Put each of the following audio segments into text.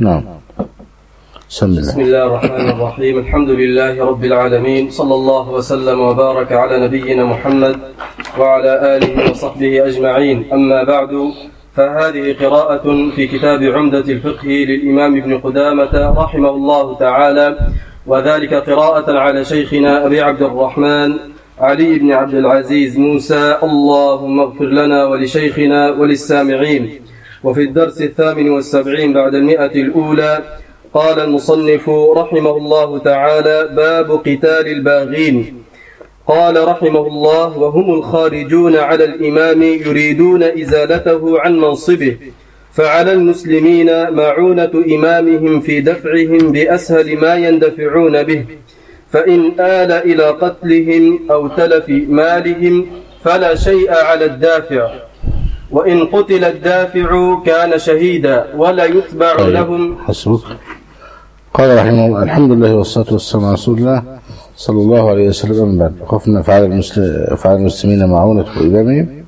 نعم. بسم الله الرحمن الرحيم. الحمد لله رب العالمين، صلى الله وسلم وبارك على نبينا محمد وعلى آله وصحبه أجمعين. أما بعد، فهذه قراءة في كتاب عمدة الفقه للإمام ابن قدامة رحمه الله تعالى، وذلك قراءة على شيخنا أبي عبد الرحمن علي بن عبد العزيز موسى، اللهم اغفر لنا ولشيخنا وللسامعين. وفي الدرس 78 بعد 100 الأولى، قال المصنف رحمه الله تعالى: باب قتال الباغين. قال رحمه الله: وهم الخارجون على الإمام يريدون إزالته عن منصبه، فعلى المسلمين معونة إمامهم في دفعهم بأسهل ما يندفعون به، فإن آل إلى قتلهم أو تلف مالهم فلا شيء على الدافع، وإن قتل الدافع كان شهيدا ولا يتبع لهم. حسبك. قال رحمه الله: الحمد لله والصلاة والسلام على رسول الله صلى الله عليه وسلم. بعد خفنا فعل المسلمين معونة إمامهم.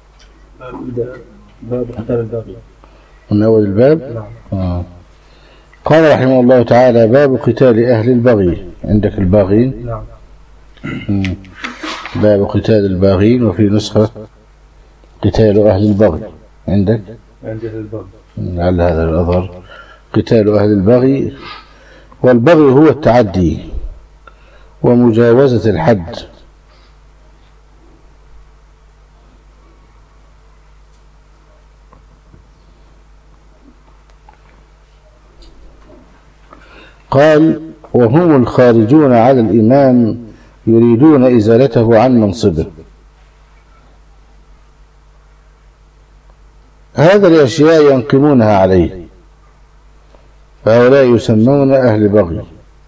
باب قتال الباغي من أول الباب. قال رحمه الله تعالى: باب قتال أهل البغي. عندك الباغين؟ نعم. باب قتال الباغين، وفي نسخة قتال أهل البغي. عندك؟ عندي البغي. لعل هذا الأظهر. قتال أهل البغي. والبغي هو التعدي ومجاوزة الحد. قال: وهم الخارجون على الإمام يريدون إزالته عن منصبه. هذا الأشياء ينقمونها عليه، فهؤلاء يسمون أهل بغي.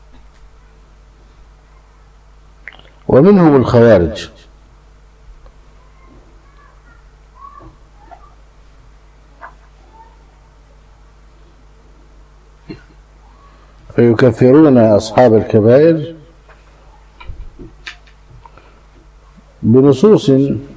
ومنهم الخوارج، فيكفرون أصحاب الكبائر بنصوص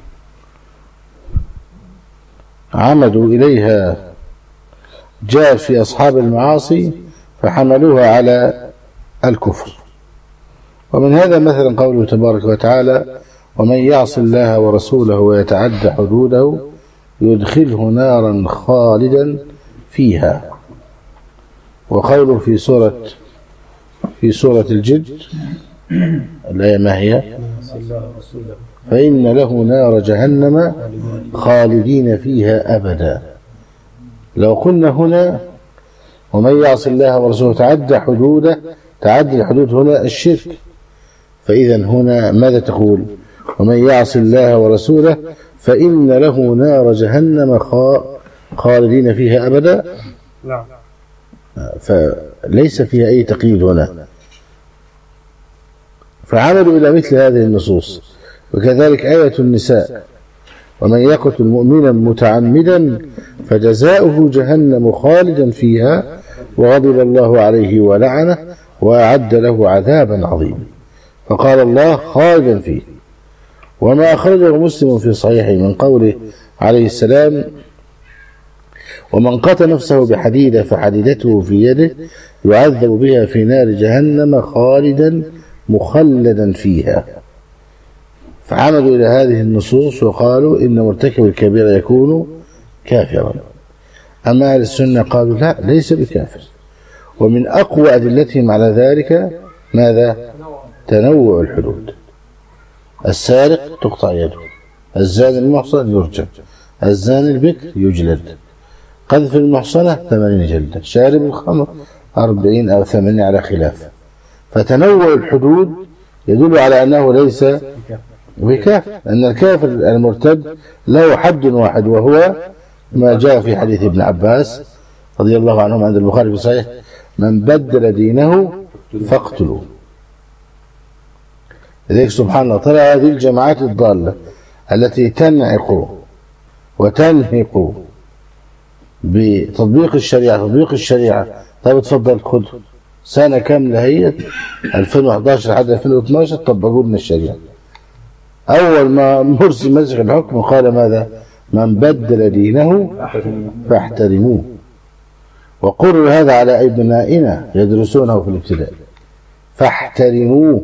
عمدوا إليها جاء في أصحاب المعاصي فحملوها على الكفر. ومن هذا مثلا قوله تبارك وتعالى: ومن يعص الله ورسوله ويتعد حدوده يدخله نارا خالدا فيها. وقوله في سورة الجد، الآية ما هي؟ فإن له نار جهنم خالدين فيها أبدا. لو قلنا هنا ومن يعص الله ورسوله تعدى حدوده، تعدي الحدود هنا الشرك، فإذا هنا ماذا تقول؟ ومن يعص الله ورسوله فإن له نار جهنم خالدين فيها أبدا. نعم. فليس فيها أي تقييد هنا، فعملوا إلى مثل هذه النصوص. وكذلك آية النساء: ومن يقتل مؤمنا متعمدا فجزاؤه جهنم خالدا فيها وغضب الله عليه ولعنه وأعد له عذابا عظيما. فقال الله خالدا فيه. وما أخرجه مسلم في صحيحه من قوله عليه السلام: ومن قتل نفسه بحديدة فحديدته في يده يعذب بها في نار جهنم خالدا مخلدا فيها. فعمدوا إلى هذه النصوص وقالوا إن مرتكب الكبيرة يكون كافرا. أما أهل السنة قالوا لا، ليس بكافر. ومن أقوى أدلتهم على ذلك ماذا؟ تنوع الحدود. السارق تقطع يده، الزاني المحصن يرجم، الزاني البكر يجلد، قذف المحصنة 80 جلدة، شارب الخمر 40 أو 80 على خلاف. فتنوع الحدود يدل على أنه ليس بكافر، أن الكافر المرتد له حد واحد، وهو ما جاء في حديث ابن عباس رضي الله عنهم عند البخاري في صحيح: من بدل دينه فاقتلوه. لذلك سبحان الله ترى هذه الجماعات الضالة التي تنعق وتنهق بتطبيق الشريعة. طيب تفضل خذ سنة كاملة هي 2011 لحد 2012 طبقوا لنا الشريعة. أول ما مرسي مسك الحكم قال ماذا؟ من بدل دينه فاحترموه. وقرر هذا على أبنائنا يدرسونه في الابتدائي، فاحترموه.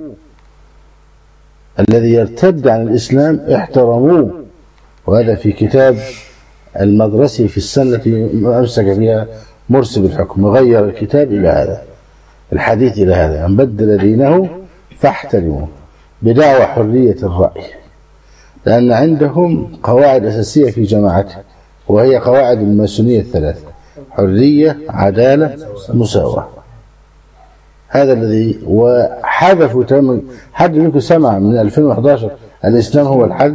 الذي يرتد عن الإسلام احترموه. وهذا في كتاب المدرسي في السنة التي أمسك بها مرسي بالحكم، غير الكتاب إلى هذا الحديث، إلى هذا: من بدل دينه فاحترموه، بدعوى حرية الرأي، لأن عندهم قواعد أساسية في جماعته، وهي قواعد الماسونية الثلاثة: حرية، عدالة، مساواة. هذا الذي وحذفوا تماما. حد منكم سمع من 2011 الإسلام هو الحل؟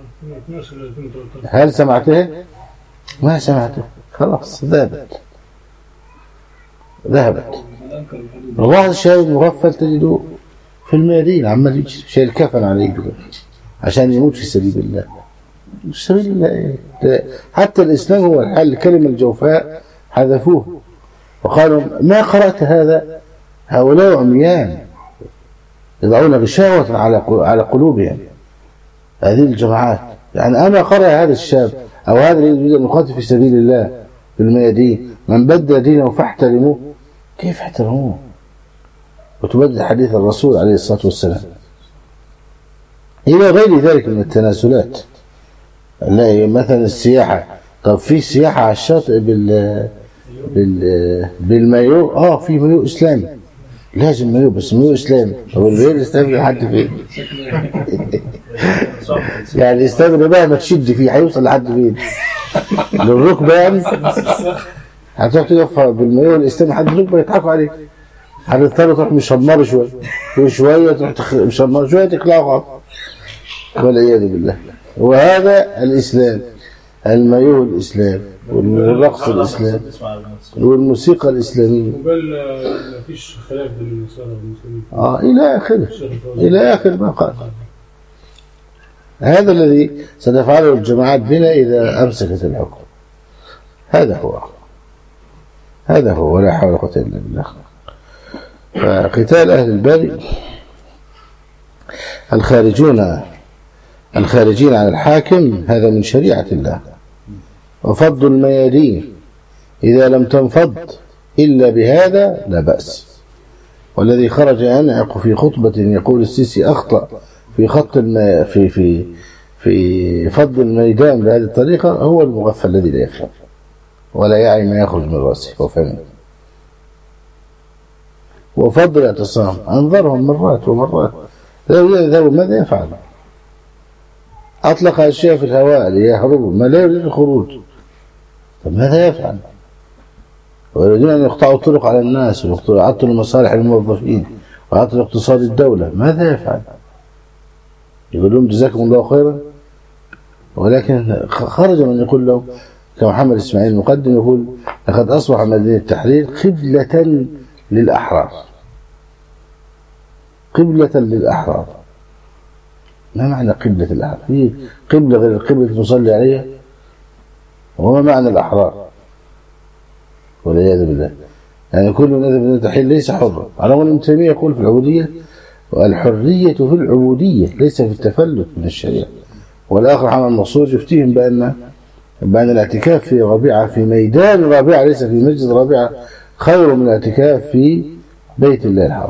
هل سمعته؟ ما سمعته، خلاص ذهبت. بعض الشباب المغفل تجده في الميادين عمال يجري شايل كفن عليه عشان يموت في سبيل الله. في سبيل الله إيه؟ حتى الإسلام هو الحل. كلمة الجوفاء حذفوه وقالوا: ما قرأت هذا؟ هؤلاء عميان يضعون غشاوة على قلوبهم. هذه الجماعات يعني أنا قرأ هذا الشاب أو هذا الذي يريد أن يقاتل في سبيل الله في الميادين: من بدل دينه فاحترموه. كيف احترموه؟ وتبدل حديث الرسول عليه الصلاة والسلام إلى غير ذلك من التناسلات. مثلا السياحة، طب في سياحة على الشاطئ بالمايو، في مايو إسلامي، لازم مايو، بس مايو إسلامي. طب المايو الإسلامي لحد فين؟ يعني الإسلامي بقى ما تشد فيه هيوصل لحد فين؟ للركبة يعني. هتروح تقف بالمايو الإسلامي لحد الركبة يضحكوا عليك. هتضطر تروح مشمر شوية تروح مشمر شوية تقلعوا، والعياذ بالله. وهذا الإسلام، المايوه الإسلام والرقص الإسلام والموسيقى الإسلامية. ما فيش خلاف بين النصارى والمسلمين. إلى آخر ما قال. هذا الذي ستفعله الجماعات بنا إذا أمسكت الحكم. هذا هو ولا حول ولا قوة إلا بالله. فقتال أهل البغي الخارجين عن الحاكم هذا من شريعة الله. وفض الميادين إذا لم تنفض إلا بهذا لا بأس. والذي خرج ينعق في خطبة يقول السيسي أخطأ في خط في فض الميدان بهذه الطريقة هو المغفل الذي لا يفهم ولا يعي ما يخرج من رأسه وفهمه. وفضل الاعتصام أنظرهم مرات ومرات لا ماذا يفعل؟ أطلق أشياء في الهواء ليهربوا ما لا يريد الخروج. طب ماذا يفعل؟ ويريدون أن يقطعوا الطرق على الناس ويعطلوا مصالح الموظفين ويعطلوا اقتصاد الدولة. ماذا يفعل؟ يقولون جزاكم الله خيرا. ولكن خرج من يقول لهم كمحمد إسماعيل المقدم يقول: لقد أصبح مدينة التحرير قبلة للأحرار. قبلة للأحرار. ما معنى قبلة الأحرار؟ في قبلة غير القبلة المصلي عليها؟ وما معنى الأحرار؟ والعياذ بالله. يعني كل من أذى مدينة التحرير ليس حرا. على أن ابن تيمية يقول في العبودية: والحرية في العبودية ليس في التفلت من الشريعة. والآخر حمد المقصود يفتيهم بأن الاعتكاف في ربيعة في ميدان ربيعة ليس في مسجد ربيعة خير من الاعتكاف في بيت الله الحرام.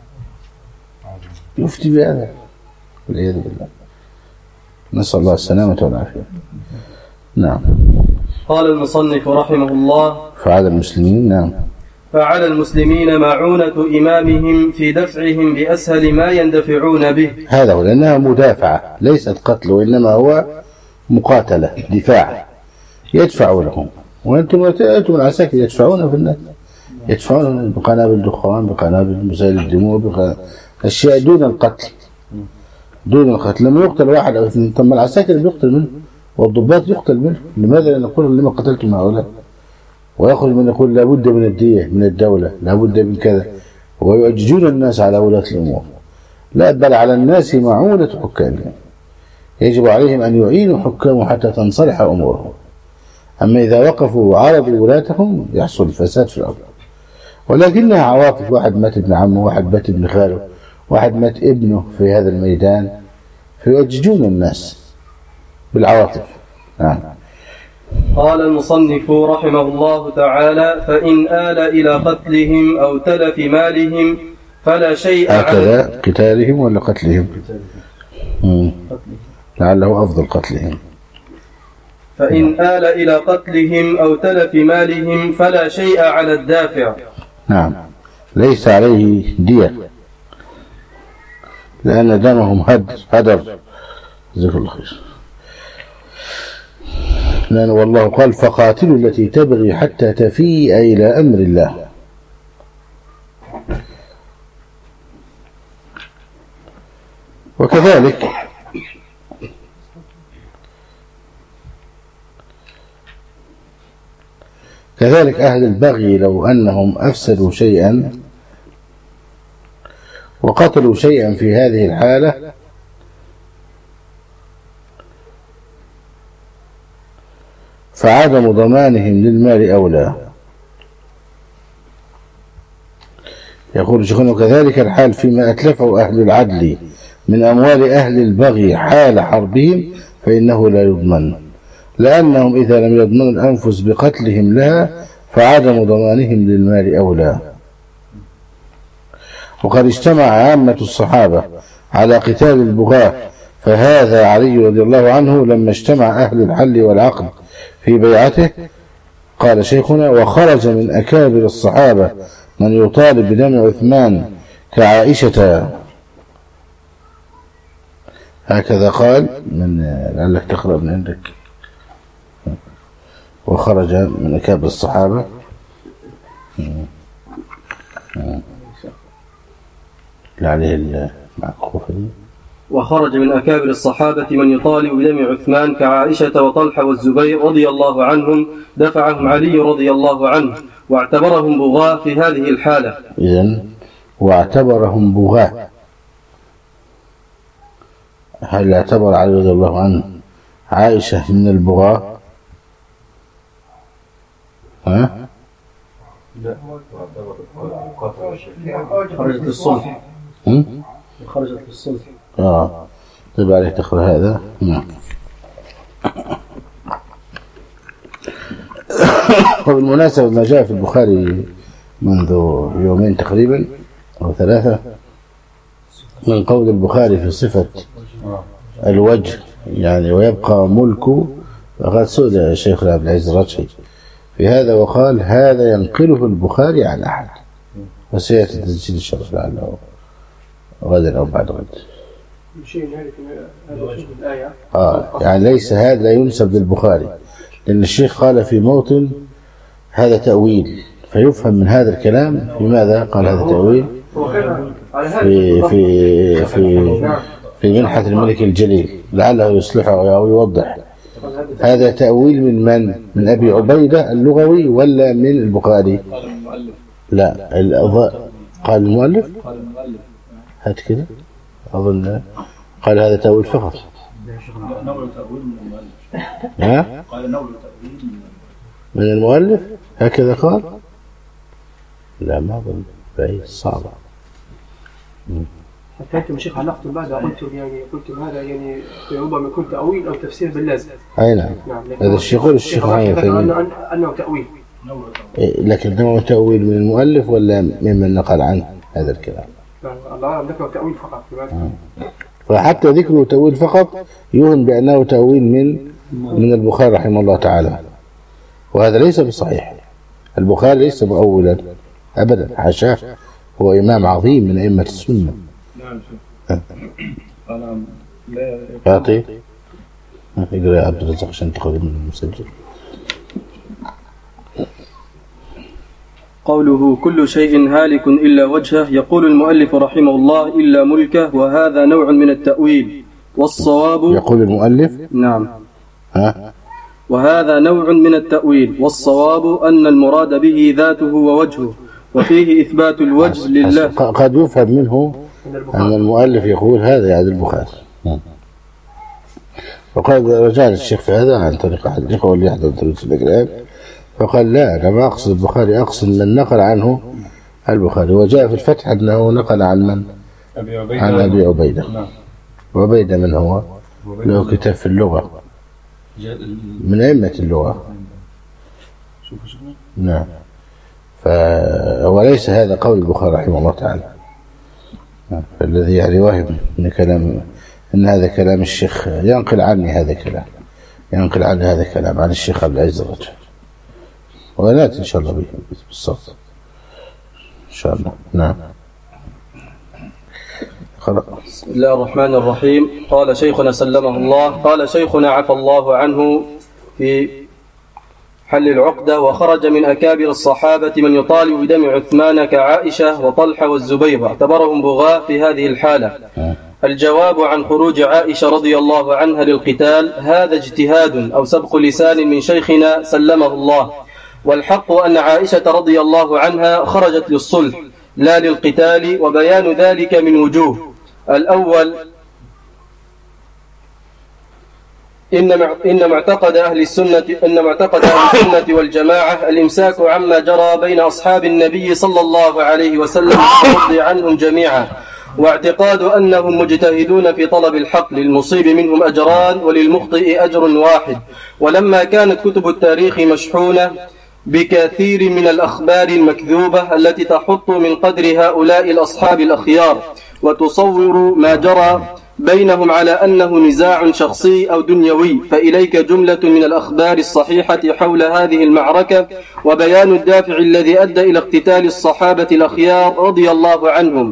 يفتي بهذا والعياذ بالله. نسأل الله السلامة والعافية. نعم. قال المصنف رحمه الله: فعلى المسلمين. نعم. فعلى المسلمين معونة إمامهم في دفعهم بأسهل ما يندفعون به. هذا هو، لأنها مدافعة ليست قتل، وإنما هو مقاتلة دفاع يدفع لهم. وأنتم العساكر يدفعون في الناس، يدفعون بقنابل دخان، بقنابل مسيل الدموع، أشياء دون القتل. لما يقتل واحد أو اثنين، طب العساكر بيقتل منه والضباط يقتل منه. لماذا نقول لما قتلتم هؤلاء؟ ويخرج من يقول لابد من الدية من الدولة، لابد من كذا، ويؤججون الناس على ولاة الأمور. لا، بل على الناس معونة حكامهم، يجب عليهم أن يعينوا حكامهم حتى تنصلح أمورهم. أما إذا وقفوا وعارضوا ولاتهم يحصل الفساد في الأرض. ولكنها عواطف، واحد مات ابن عمه، واحد مات ابن خاله، واحد مات ابنه في هذا الميدان، فيؤججون الناس بالعواطف. نعم. قال المصنف رحمه الله تعالى: فإن آل إلى قتلهم أو تلف مالهم فلا شيء هكذا قتالهم ولا قتلهم؟ لعله أفضل قتلهم. فإن آل إلى قتلهم أو تلف مالهم فلا شيء على الدافع. نعم، ليس عليه دية لأن دمهم هدر. ذكر الله خير. لأن والله قال: فقاتلوا التي تبغي حتى تفيء إلى أمر الله. وكذلك أهل البغي لو أنهم أفسدوا شيئا وقتلوا شيئا في هذه الحالة فعدم ضمانهم للمال أولى. يقول شيخنا: وكذلك الحال فيما أتلفه أهل العدل من أموال أهل البغي حال حربهم فإنه لا يضمن، لأنهم إذا لم يضمنوا الأنفس بقتلهم لها فعدم ضمانهم للمال أولى. وقد اجتمع عامة الصحابة على قتال البغاة، فهذا علي رضي الله عنه لما اجتمع أهل الحل والعقد في بيعته. قال شيخنا: وخرج من أكابر الصحابة من يطالب بدم عثمان كعائشة. هكذا قال. لعلك تقرأ من عندك. وخرج من أكابر الصحابة لعليه المعقوفة. وخرج من أكابر الصحابة من يطالب بدم عثمان كعائشة وطلحة والزبير رضي الله عنهم، دفعهم علي رضي الله عنه واعتبرهم بغاة في هذه الحالة. إذن واعتبرهم بغاة. هل اعتبر علي رضي الله عنه عائشة من البغاة؟ ها؟ لا، خرجت للصلح. خرجت للصلح. طيب عليك تقرأ هذا. نعم. وبالمناسبة ما جاء في البخاري منذ يومين تقريبا أو 3 من قول البخاري في صفة الوجه يعني ويبقى ملكه، فقد سئل الشيخ عبد العزيز الرجحي في هذا وقال: هذا ينقله البخاري عن أحد، وسيأتي تسجيل الشرح لعله غدا أو بعد غد. يعني ليس هذا لا ينسب للبخاري، لأن الشيخ قال في موطن هذا تأويل، فيفهم من هذا الكلام لماذا قال هذا تأويل في منحة الملك الجليل، لعله يصلحه أو يوضح. هذا تأويل من أبي عبيدة اللغوي ولا من البخاري؟ لا، قال المؤلف. هات كده أظن قال هذا تأويل فقط. ها؟ قال نول تأويل من المؤلف هكذا قال. لا، ما أظن، بعيد، صعبة. حتى يا شيخ علقتم بعد قلتم هذا ربما يكون تأويل أو تفسير باللازم. أي نعم. هذا الشيخ يقول الشيخ أنه تأويل. لكن هو تأويل من المؤلف ولا ممن نقل عنه هذا الكلام؟ الله ذكر تأويل فقط. فحتى ذكره تأويل فقط يوهم بأنه تأويل من البخاري رحمه الله تعالى، وهذا ليس بصحيح. البخاري ليس مؤولا أبدا، حاشاه، هو إمام عظيم من أئمة السنة. أنا لا يعطي يقرأ يا عبد الرزاق عشان تاخذ من المسجل. قوله: كل شيء هالك إلا وجهه. يقول المؤلف رحمه الله: إلا ملكه، وهذا نوع من التأويل، والصواب. يقول المؤلف. نعم. وهذا نوع من التأويل، والصواب أن المراد به ذاته ووجهه، وفيه إثبات الوجه لله. قد يفهم منه أن المؤلف يقول هذا يعني البخاري. وقد رجع الشيخ في هذا عن طريق أحد الإخوة اللي يحضر دروس الإقراب، فقال: لا، أنا ما أقصد البخاري، أقصد من نقل عنه البخاري. وجاء في الفتح أنه نقل عن من؟ عن أبي عبيدة. عبيدة من هو؟ له كتاب في اللغة من أئمة اللغة. نعم. وليس هذا قول البخاري رحمه الله تعالى، فالذي يعني واهم من كلام إن هذا كلام الشيخ ينقل عني هذا كلام عن الشيخ عبد العزيز الرجل، ونأتي إن شاء الله به بالصوت إن شاء الله. نعم. بسم الله الرحمن الرحيم. قال شيخنا سلمه الله، قال شيخنا عفى الله عنه في حل العقدة: وخرج من أكابر الصحابة من يطالب بدم عثمان كعائشة وطلحة والزبير، اعتبرهم بغاة في هذه الحالة. الجواب عن خروج عائشة رضي الله عنها للقتال: هذا اجتهاد أو سبق لسان من شيخنا سلمه الله، والحق أن عائشة رضي الله عنها خرجت للصلح لا للقتال، وبيان ذلك من وجوه. الأول: إن معتقد أهل السنة والجماعة الإمساك عما جرى بين أصحاب النبي صلى الله عليه وسلم والرضي عنهم جميعا، واعتقاد أنهم مجتهدون في طلب الحق، للمصيب منهم أجران وللمخطئ أجر واحد. ولما كانت كتب التاريخ مشحونة بكثير من الأخبار المكذوبة التي تحط من قدر هؤلاء الأصحاب الأخيار وتصور ما جرى بينهم على أنه نزاع شخصي أو دنيوي، فإليك جملة من الأخبار الصحيحة حول هذه المعركة، وبيان الدافع الذي أدى إلى اقتتال الصحابة الأخيار رضي الله عنهم.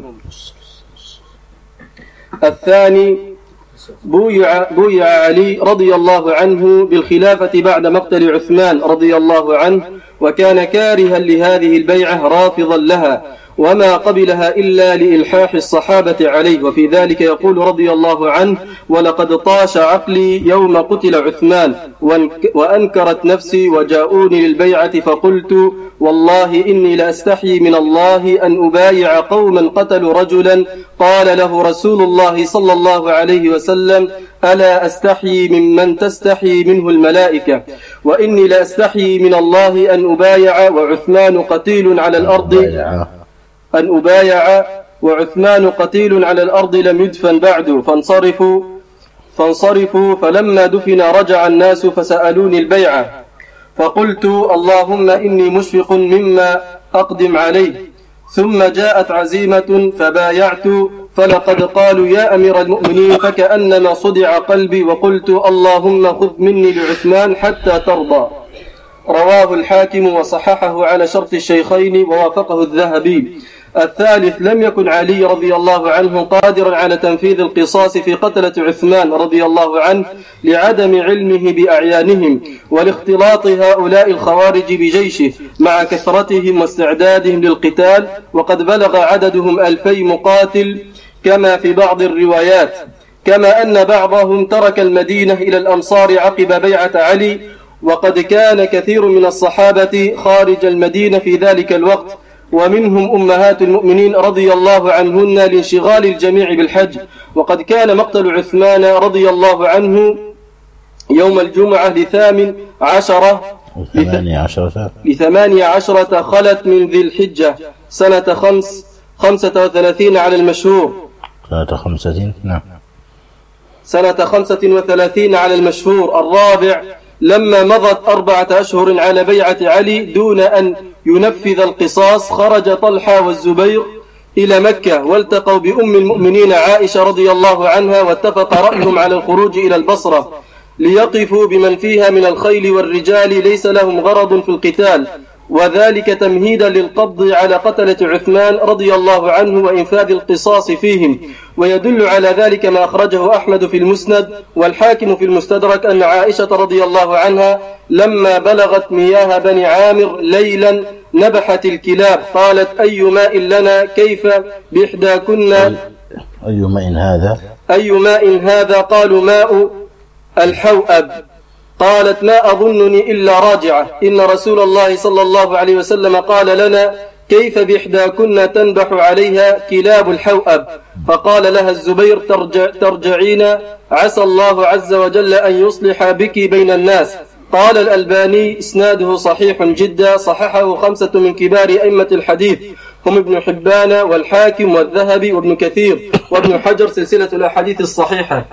الثاني: بويع علي رضي الله عنه بالخلافة بعد مقتل عثمان رضي الله عنه، وكان كارها لهذه البيعة رافضا لها، وما قبلها إلا لإلحاح الصحابة عليه. وفي ذلك يقول رضي الله عنه: ولقد طاش عقلي يوم قتل عثمان، وأنكرت نفسي وجاءوني للبيعة، فقلت والله إني لأستحي من الله أن أبايع قوما قتلوا رجلا قال له رسول الله صلى الله عليه وسلم: ألا أستحي ممن تستحي منه الملائكة، وإني لأستحي من الله أن أبايع وعثمان قتيل على الأرض لم يدفن بعد. فانصرفوا فلما دفن رجع الناس فسألوني البيعة، فقلت اللهم إني مشفق مما أقدم عليه. ثم جاءت عزيمة فبايعت، فلقد قالوا يا أمير المؤمنين، فكأنما صدع قلبي، وقلت اللهم خذ مني لعثمان حتى ترضى. رواه الحاكم وصححه على شرط الشيخين ووافقه الذهبي. الثالث: لم يكن علي رضي الله عنه قادرا على تنفيذ القصاص في قتلة عثمان رضي الله عنه لعدم علمه بأعيانهم ولاختلاط هؤلاء الخوارج بجيشه مع كثرتهم واستعدادهم للقتال، وقد بلغ عددهم 2000 مقاتل كما في بعض الروايات، كما أن بعضهم ترك المدينة إلى الأمصار عقب بيعة علي، وقد كان كثير من الصحابة خارج المدينة في ذلك الوقت، ومنهم أمهات المؤمنين رضي الله عنهن لانشغال الجميع بالحج. وقد كان مقتل عثمان رضي الله عنه يوم الجمعة 18 خلت من ذي الحجة سنة 35 على المشهور. سنة 35 على المشهور. الرابع: لما مضت 4 أشهر على بيعة علي دون أن ينفذ القصاص، خرج طلحة والزبير إلى مكة والتقوا بأم المؤمنين عائشة رضي الله عنها، واتفق رأيهم على الخروج إلى البصرة ليقفوا بمن فيها من الخيل والرجال ليس لهم غرض في القتال، وذلك تمهيدا للقبض على قتلة عثمان رضي الله عنه وإنفاذ القصاص فيهم. ويدل على ذلك ما أخرجه أحمد في المسند والحاكم في المستدرك أن عائشة رضي الله عنها لما بلغت مياه بني عامر ليلا نبحت الكلاب، قالت أي ماء لنا كيف بإحداكن؟ أي ماء هذا؟ قالوا ماء الحوأب. قالت ما أظنني إلا راجعة، إن رسول الله صلى الله عليه وسلم قال لنا كيف بإحداكن تنبح عليها كلاب الحوأب؟ فقال لها الزبير ترجعين، عسى الله عز وجل أن يصلح بك بين الناس. قال الألباني إسناده صحيح جدا، صححه 5 من كبار أئمة الحديث هم ابن حبان والحاكم والذهبي وابن كثير وابن حجر سلسلة الأحاديث الصحيحة.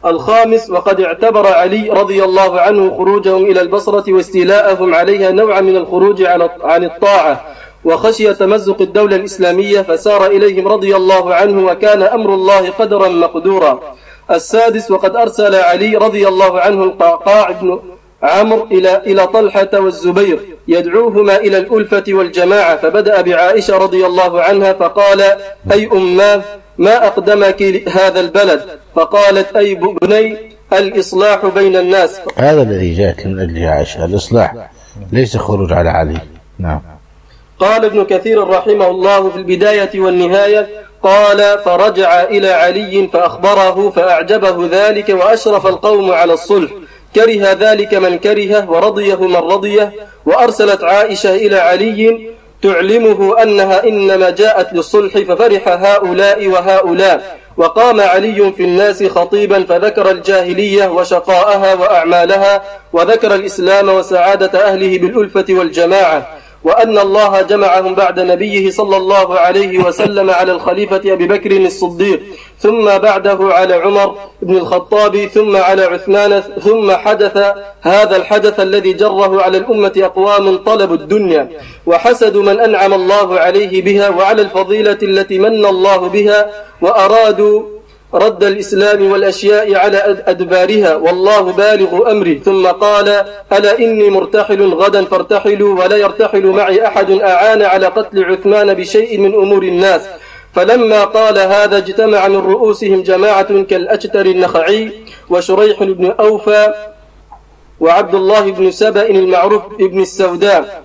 الخامس: وقد اعتبر علي رضي الله عنه خروجهم إلى البصرة واستيلاءهم عليها نوعا من الخروج عن الطاعة، وخشي تمزق الدولة الإسلامية فسار إليهم رضي الله عنه، وكان أمر الله قدرا مقدورا. السادس: وقد أرسل علي رضي الله عنه القعقاع بن عمرو إلى طلحة والزبير يدعوهما إلى الألفة والجماعة، فبدأ بعائشة رضي الله عنها فقال: أي أماه، ما أقدمك هذا البلد؟ فقالت: أي بني، الإصلاح بين الناس. هذا الذي جاءت من أجل عائشة، الإصلاح، ليس خروج على علي. نعم. قال ابن كثير رحمه الله في البداية والنهاية: قال: فرجع إلى علي فأخبره فأعجبه ذلك، وأشرف القوم على الصلح، كره ذلك من كرهه ورضيه من رضيه. وأرسلت عائشة إلى علي تعلمه أنها إنما جاءت للصلح، ففرح هؤلاء وهؤلاء. وقام علي في الناس خطيبا فذكر الجاهلية وشقاءها وأعمالها، وذكر الإسلام وسعادة أهله بالألفة والجماعة، وأن الله جمعهم بعد نبيه صلى الله عليه وسلم على الخليفة أبي بكر الصديق، ثم بعده على عمر بن الخطاب، ثم على عثمان. ثم حدث هذا الحدث الذي جره على الأمة أقوام طلبوا الدنيا وحسدوا من أنعم الله عليه بها وعلى الفضيلة التي من الله بها، وأرادوا رد الإسلام والأشياء على أدبارها، والله بالغ أمره. ثم قال: ألا إني مرتحل غدا فارتحلوا، ولا يرتحل معي أحد أعان على قتل عثمان بشيء من أمور الناس. فلما قال هذا اجتمع من رؤوسهم جماعة كالأجتر النخعي وشريح بن أوفى وعبد الله بن سبأ المعروف ابن السوداء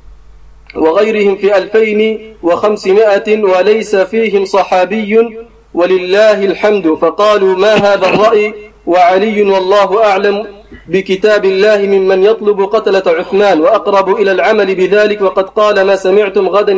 وغيرهم في 2500 وليس فيهم صحابي ولله الحمد، فقالوا: ما هذا الرأي؟ وعلي والله أعلم بكتاب الله ممن يطلب قتلة عثمان وأقرب إلى العمل بذلك، وقد قال: ما سمعتم غدا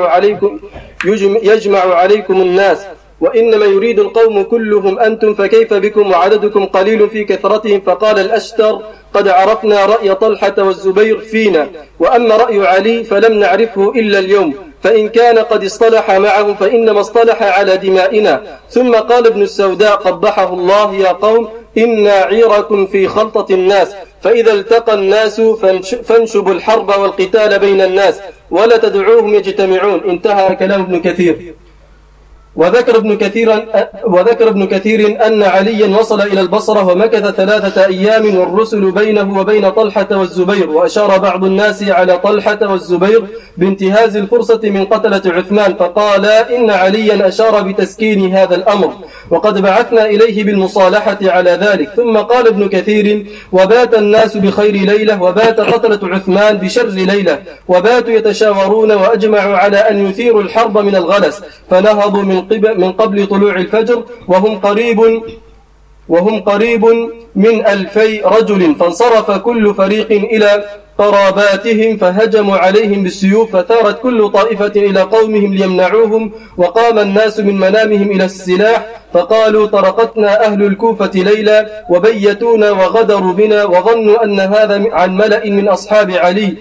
يجمع عليكم الناس، وإنما يريد القوم كلهم أنتم، فكيف بكم وعددكم قليل في كثرتهم. فقال الأشتر: قد عرفنا رأي طلحة والزبير فينا، وأما رأي علي فلم نعرفه إلا اليوم، فإن كان قد اصطلح معهم فإنما اصطلح على دمائنا. ثم قال ابن السوداء قبحه الله: يا قوم، إنا عيركم في خلطة الناس، فإذا التقى الناس فانشبوا الحرب والقتال بين الناس ولا تدعوهم يجتمعون. انتهى كلام ابن كثير. وذكر ابن كثير أن عليا وصل إلى البصرة ومكث 3 أيام، والرسل بينه وبين طلحة والزبير، وأشار بعض الناس على طلحة والزبير بانتهاز الفرصة من قتلة عثمان، فقال: إن عليا أشار بتسكين هذا الأمر، وقد بعثنا إليه بالمصالحة على ذلك. ثم قال ابن كثير: وبات الناس بخير ليلة، وبات قتلة عثمان بشر ليلة، وباتوا يتشاورون وأجمعوا على أن يثيروا الحرب من الغلس، فنهضوا من قبل طلوع الفجر وهم قريب من 2000 رجل، فانصرف كل فريق إلى قراباتهم فهجموا عليهم بالسيوف، فثارت كل طائفة إلى قومهم ليمنعوهم، وقام الناس من منامهم إلى السلاح، فقالوا: طرقتنا أهل الكوفة ليلة وبيتونا وغدروا بنا، وظنوا أن هذا عن ملأ من أصحاب علي،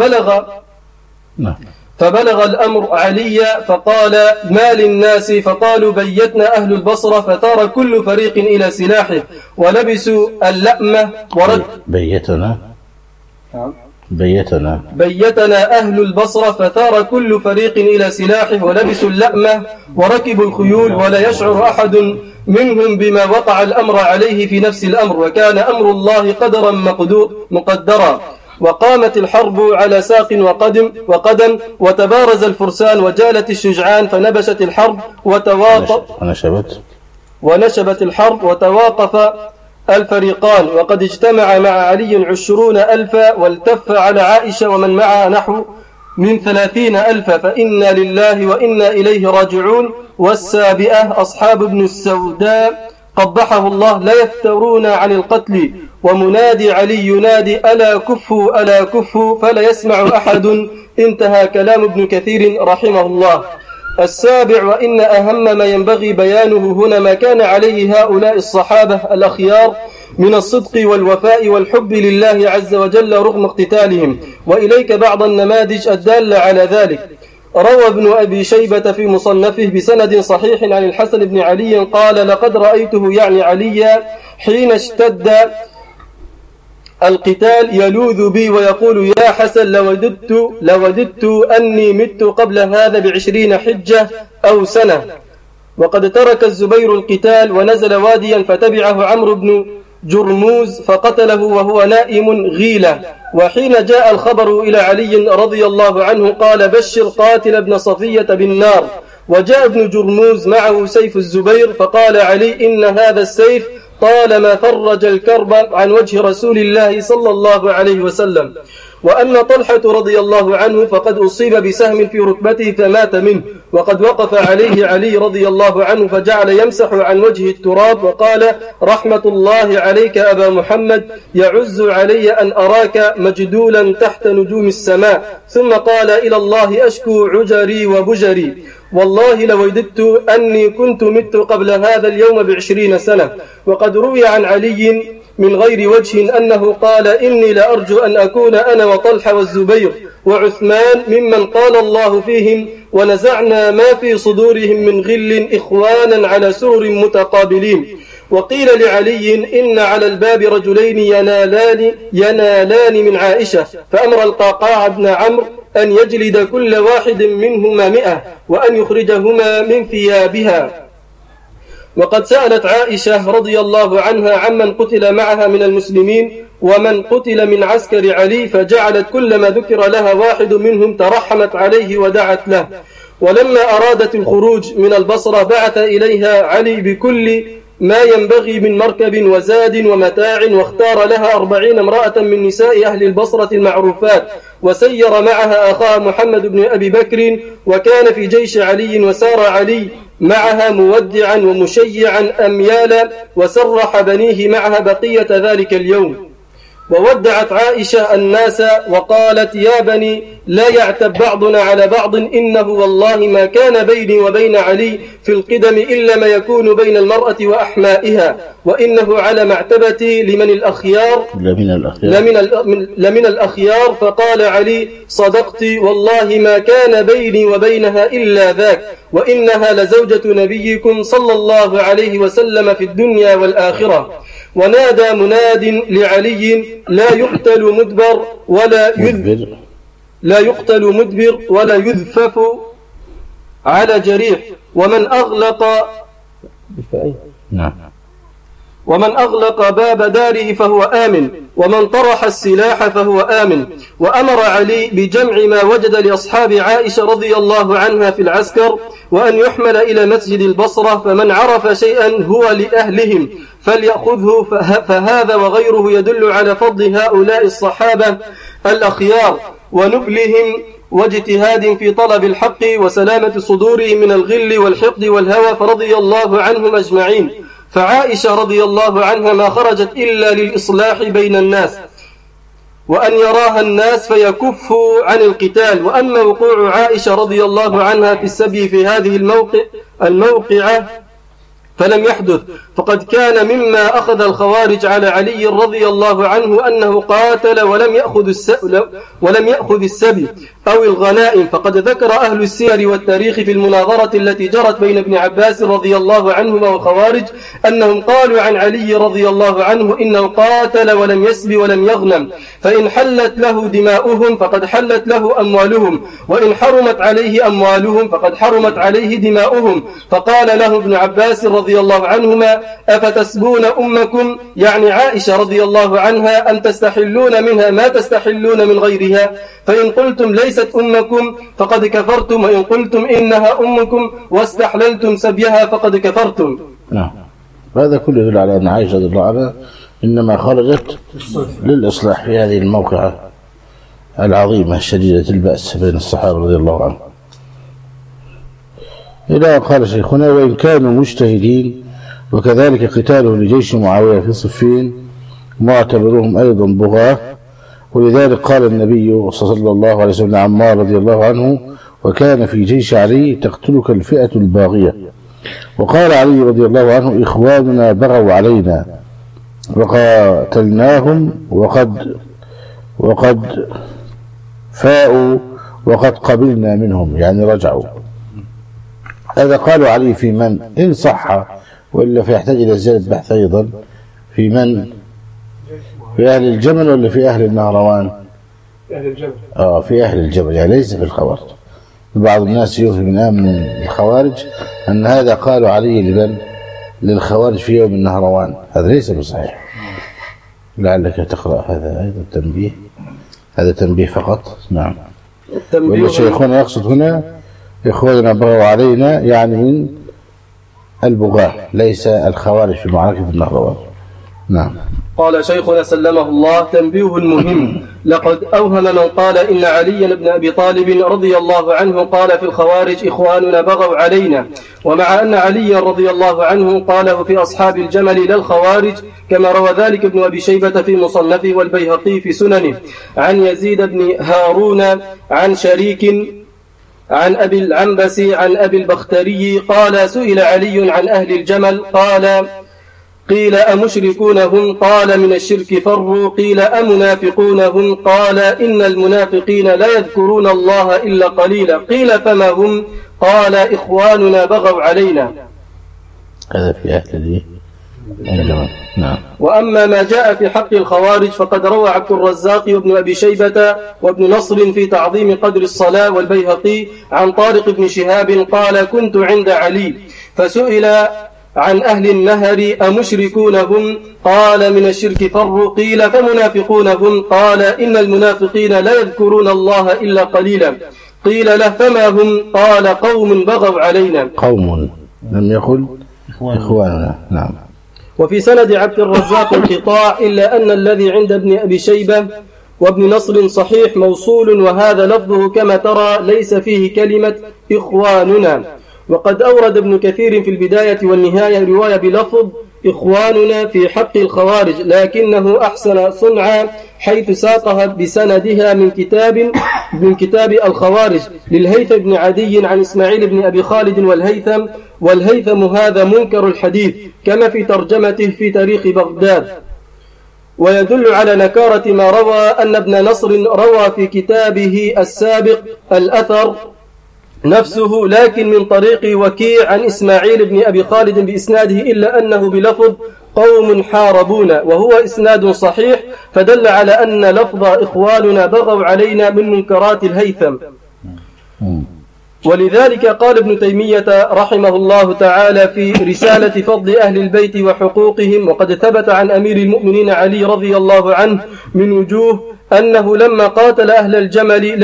فبلغ الأمر علي فقال: ما للناس؟ فقالوا: بيتنا أهل البصرة، فثار كل فريق إلى سلاحه ولبسوا اللأمة بيتنا أهل البصرة، فثار كل فريق إلى سلاحه ولبسوا اللأمة وركبوا الخيول، ولا يشعر أحد منهم بما وقع الأمر عليه في نفس الأمر، وكان أمر الله قدرا مقدرا. وقامت الحرب على ساق وقدم، وتبارز الفرسان وجالت الشجعان، فنبشت الحرب ونشبت الحرب وتواقف الفريقان، وقد اجتمع مع علي 20,000 والتف على عائشة ومن معها نحو من 30,000، فإنا لله وإنا إليه راجعون. والسابئة أصحاب ابن السوداء قبحه الله لا يفترون عن القتل، ومنادي علي ينادي: ألا كفوا ألا كفوا، فلا يسمع أحد. انتهى كلام ابن كثير رحمه الله. السابع: وإن أهم ما ينبغي بيانه هنا ما كان عليه هؤلاء الصحابة الأخيار من الصدق والوفاء والحب لله عز وجل رغم اقتتالهم، وإليك بعض النماذج الدالة على ذلك. روى ابن أبي شيبة في مصنفه بسند صحيح عن الحسن بن علي قال لقد رأيته يعني عليا حين اشتد القتال يلوذ بي ويقول يا حسن لوددت أني مت قبل هذا ب20 حجة أو سنة. وقد ترك الزبير القتال ونزل واديا فتبعه عمرو بن جرموز فقتله وهو نائم غيلة. وحين جاء الخبر إلى علي رضي الله عنه قال بشر قاتل ابن صفية بالنار. وجاء ابن جرموز معه سيف الزبير فقال علي إن هذا السيف طالما فرج الكرب عن وجه رسول الله صلى الله عليه وسلم. وأما طلحة رضي الله عنه فقد أصيب بسهم في ركبته فمات منه. وقد وقف عليه علي رضي الله عنه فجعل يمسح عن وجه التراب وقال رحمة الله عليك أبا محمد يعز علي أن أراك مجدولا تحت نجوم السماء. ثم قال إلى الله أشكو عجري وبجري والله لوددت أني كنت مت قبل هذا اليوم ب20 سنة. وقد روي عن علي من غير وجه أنه قال إني لأرجو أن أكون أنا وطلحة والزبير وعثمان ممن قال الله فيهم ونزعنا ما في صدورهم من غل إخوانا على سرر متقابلين. وقيل لعلي إن على الباب رجلين ينالان من عائشة فأمر القعقاع بن عمرو أن يجلد كل واحد منهما 100 وأن يخرجهما من ثيابها. وقد سألت عائشة رضي الله عنها عمن قتل معها من المسلمين ومن قتل من عسكر علي فجعلت كلما ذكر لها واحد منهم ترحمت عليه ودعت له. ولما أرادت الخروج من البصرة بعث إليها علي بكل ما ينبغي من مركب وزاد ومتاع واختار لها 40 امرأة من نساء أهل البصرة المعروفات وسير معها أخاها محمد بن أبي بكر وكان في جيش علي وسار علي معها مودعا ومشيعا أميالا وسرح بنيه معها بقية ذلك اليوم. وودعت عائشة الناس وقالت يا بني لا يعتب بعضنا على بعض إنه والله ما كان بيني وبين علي في القدم إلا ما يكون بين المرأة وأحمائها وإنه على معتبتي لمن الأخيار. فقال علي صدقت والله ما كان بيني وبينها إلا ذاك وإنها لزوجة نبيكم صلى الله عليه وسلم في الدنيا والآخرة. ونادى مناد لعلي لا يقتل مدبر ولا يذفف على جريح ومن أغلق باب داره فهو آمن ومن طرح السلاح فهو آمن. وأمر علي بجمع ما وجد لأصحاب عائشة رضي الله عنها في العسكر وأن يحمل إلى مسجد البصرة فمن عرف شيئا هو لأهلهم فليأخذه فهذا وغيره يدل على فضل هؤلاء الصحابة الأخيار ونبلهم واجتهاد في طلب الحق وسلامة صدورهم من الغل والحقد والهوى فرضي الله عنهم أجمعين. فعائشة رضي الله عنها ما خرجت إلا للإصلاح بين الناس وأن يراها الناس فيكفوا عن القتال. وأما وقوع عائشة رضي الله عنها في السبي في هذه الموقعة فلم يحدث فقد كان مما أخذ الخوارج على علي رضي الله عنه أنه قاتل ولم يأخذ السبي أو الغنائم. فقد ذكر أهل السير والتاريخ في المناظرة التي جرت بين ابن عباس رضي الله عنهما والخوارج أنهم قالوا عن علي رضي الله عنه إنه قاتل ولم يسبي ولم يغنم فإن حلت له دماؤهم فقد حلت له أموالهم وإن حرمت عليه أموالهم فقد حرمت عليه دماؤهم. فقال له ابن عباس رضي الله عنهما أفتسبون أمكم يعني عائشة رضي الله عنها أم تستحلون منها ما تستحلون من غيرها فإن قلتم ليست أمكم فقد كفرتم وإن قلتم إنها أمكم واستحللتم سبيها فقد كفرتم. نعم هذا كله يدل على أن عائشة رضي الله عنها إنما خرجت للإصلاح في هذه الموقعة العظيمة الشديدة البأس بين الصحابة رضي الله عنهم. إلى قال شيخنا وإن كانوا مجتهدين وكذلك قتاله لجيش معاوية في صفين معتبرهم أيضا بغاة. ولذلك قال النبي صلى الله عليه وسلم عمار رضي الله عنه وكان في جيش علي تقتلك الفئة الباغية. وقال علي رضي الله عنه إخواننا بغوا علينا وقاتلناهم وقد فاءوا وقد قبلنا منهم، يعني رجعوا. هذا قالوا عليه في من إن صح، وإلا فيحتاج إلى زيادة بحث أيضا. في من؟ في أهل الجمل ولا في أهل النهروان؟ في أهل الجمل. في أهل الجمل، يعني ليس في الخوارج. بعض الناس يوهم من الخوارج أن هذا قالوا عليه لمن؟ للخوارج في يوم النهروان. هذا ليس بصحيح. لعلك تقرأ هذا أيضا تنبيه، هذا تنبيه فقط. نعم. والشيخنا يقصد هنا إخواننا بغوا علينا، يعني من البغاة، ليس الخوارج في معركة النهروان. نعم. قال شيخنا سلمه الله: تنبيه مهم. لقد أوهم من قال إن علي بن أبي طالب رضي الله عنه قال في الخوارج: إخواننا بغوا علينا، ومع أن علي رضي الله عنه قاله في أصحاب الجمل لا الخوارج، كما روى ذلك ابن أبي شيبة في مصنفه والبيهقي في سننه عن يزيد بن هارون عن شريك عن أبي العنبس عن أبي البختري قال: سئل علي عن أهل الجمل قيل أمشركون هم؟ قال: من الشرك فروا. قيل أمنافقون هم؟ قال: إن المنافقين لا يذكرون الله إلا قليلا. قيل فما هم؟ قال: إخواننا بغوا علينا. هذا في أهل الجمل. نعم. وأما ما جاء في حق الخوارج فقد روى عبد الرزاق وابن أبي شيبة وابن نصر في تعظيم قدر الصلاة والبيهقي عن طارق بن شهاب قال: كنت عند علي فسئل عن أهل النهر أمشركون هم؟ قال: من الشرك فروا. قيل فمنافقون هم؟ قال: إن المنافقين لا يذكرون الله إلا قليلا. قيل له فما هم؟ قال: قوم بغوا علينا. قوم، لم يقل إخواننا. نعم. وفي سند عبد الرزاق انقطاع، إلا أن الذي عند ابن أبي شيبة وابن نصر صحيح موصول، وهذا لفظه كما ترى ليس فيه كلمة إخواننا. وقد أورد ابن كثير في البداية والنهاية رواية بلفظ إخواننا في حق الخوارج، لكنه أحسن صنعا حيث ساقها بسندها من كتاب الخوارج للهيثم بن عدي عن إسماعيل بن أبي خالد والهيثم هذا منكر الحديث، كما في ترجمته في تاريخ بغداد. ويدل على نكارة ما روى أن ابن نصر روى في كتابه السابق الأثر نفسه، لكن من طريق وكيع عن إسماعيل بن أبي خالد بإسناده، إلا أنه بلفظ قوم حاربون، وهو إسناد صحيح، فدل على أن لفظ إخواننا بغوا علينا من منكرات الهيثم. ولذلك قال ابن تيمية رحمه الله تعالى في رسالة فضل أهل البيت وحقوقهم: وقد ثبت عن أمير المؤمنين علي رضي الله عنه من وجوه أنه لما قاتل أهل الجمل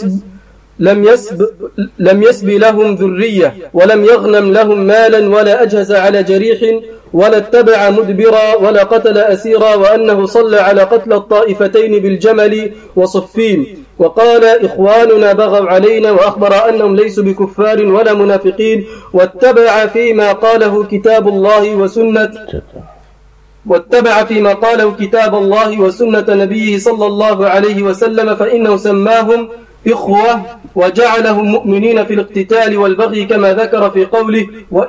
لم يسب لهم ذرية، ولم يغنم لهم مالا، ولا أجهز على جريح، ولا اتبع مدبرا، ولا قتل أسيرا، وأنه صلى على قتل الطائفتين بالجمل وصفين. وقال: إخواننا بغوا علينا، وأخبر أنهم ليسوا بكفار ولا منافقين، واتبع فيما قاله كتاب الله وسنة نبيه صلى الله عليه وسلم، فإنه سماهم إخوة وجعلهم مؤمنين في الاقتتال والبغي، كما ذكر في قوله: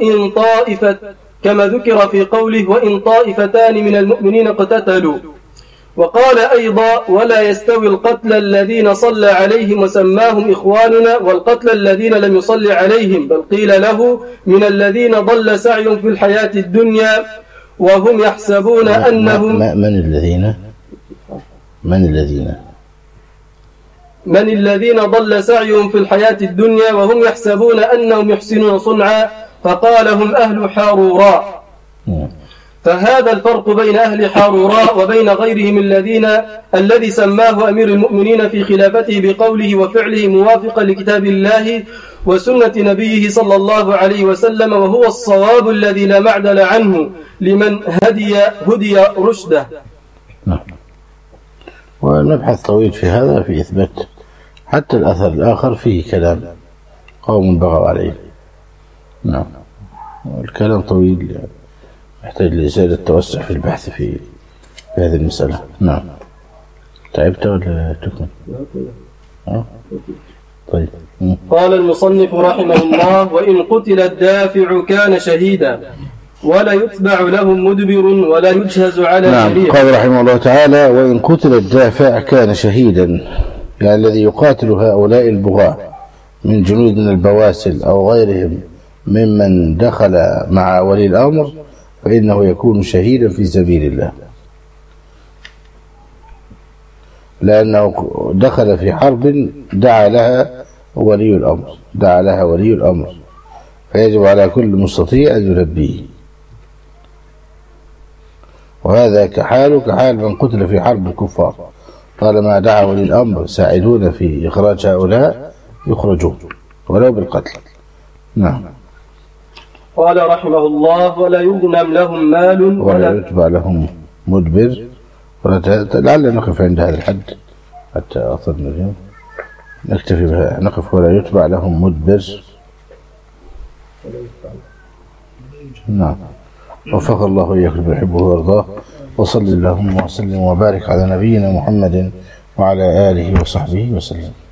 وإن طائفتان من المؤمنين اقتتلوا. وقال أيضا: ولا يستوي القتل الذين صلى عليهم وسماهم إخواننا والقتل الذين لم يصلي عليهم، بل قيل له: من الذين ضل سعيهم في الحياة الدنيا وهم يحسبون أنهم من الذين ضل سعيهم في الحياة الدنيا وهم يحسبون أنهم يحسنون صنعا، فقال: هم أهل حاروراء. فهذا الفرق بين أهل حاروراء وبين غيرهم الذي سماه أمير المؤمنين في خلافته بقوله وفعله موافقا لكتاب الله وسنة نبيه صلى الله عليه وسلم، وهو الصواب الذي لا معدل عنه لمن هدي رشده. ونبحث طويل في هذا في إثبات حتى الأثر الآخر فيه كلام قوم بغوا عليه. نعم. الكلام طويل يعني يحتاج لزيادة التوسع في البحث في هذه المسألة. نعم. تعبت ولا تكمل؟ طيب. قال المصنف رحمه الله: وإن قتل الدافع كان شهيدا، ولا يتبع لهم مدبر، ولا يجهز على شريع. قال رحمه الله تعالى: وإن قتل الدافع كان شهيدا. يعني الذي يقاتل هؤلاء البغاة من جنودنا البواسل أو غيرهم ممن دخل مع ولي الأمر فإنه يكون شهيدا في سبيل الله، لأنه دخل في حرب دعا لها ولي الأمر، فيجب على كل مستطيع أن يلبيه. وهذا كحال من قتل في حرب الكفار، طالما دعا ولي الأمر ساعدون في إخراج هؤلاء يخرجون ولو بالقتل. نعم. قال رحمه الله: ولا يغنم لهم مال ولا يتبع لهم مدبر. لعلنا نقف عند هذا الحد حتى أصلنا اليوم، نكتفي بها، نقف. ولا يتبع لهم مدبر. نعم. وفق الله إياكم يحبه ويرضاه. وصلى اللهم وسلم وبارك على نبينا محمد وعلى آله وصحبه وسلم.